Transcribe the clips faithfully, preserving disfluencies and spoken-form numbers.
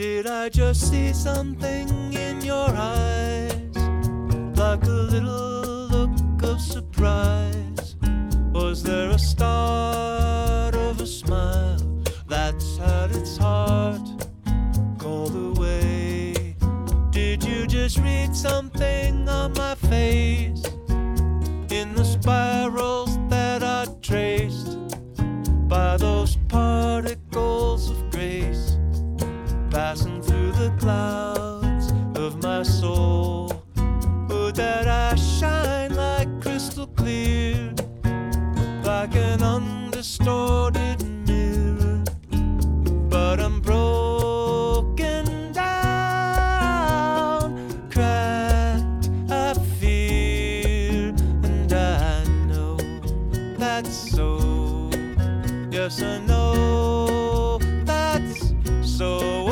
Did I just see something in your eyes, like a little look of surprise? Was there a start of a smile that's had its heart called away? Did you just read something on my face, in the spirals that I traced by those particles of grace, passing through the clouds of my soul? Would that I shine like crystal clear, like an undistorted mirror? But I'm broken down, cracked, I fear, and I know that's so. Yes, I know that's so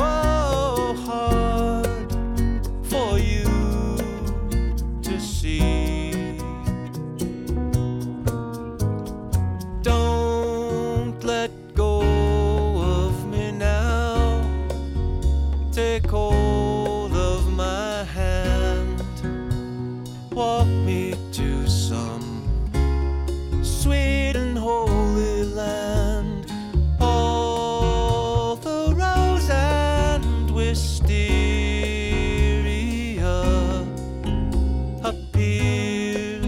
hard for you to see. Don't let go of me now. Take hold of my hand. Walk me to some sweet and holy land. All the rose and wisteria appear.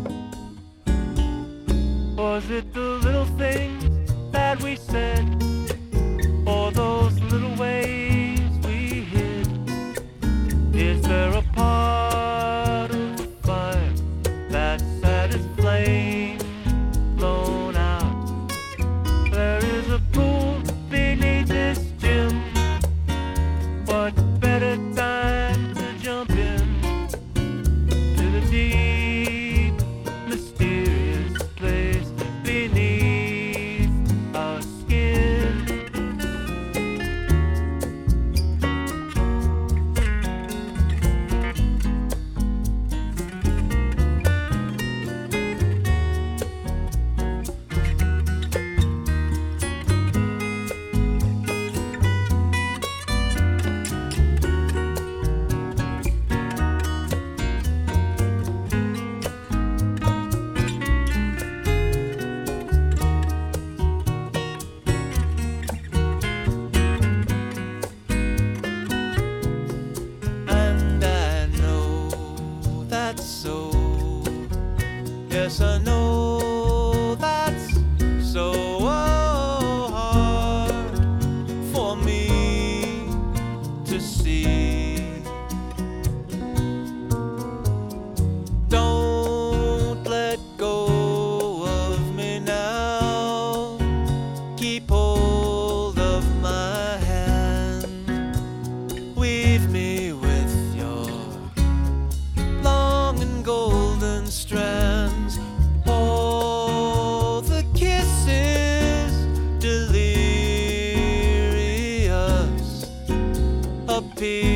Was it the little things that we said, or those little ways we hid? Is there a part of the fire that's at its flame blown out? There is a pool beneath this gym. What better time to jump in to the deep, mysterious place beneath our skin? And I know that's so. Yes, I know that's so hard for me to see. Don't let go of me now. Keep hold of my hand. Weave me with your long and golden strands. All the kisses delirious appear.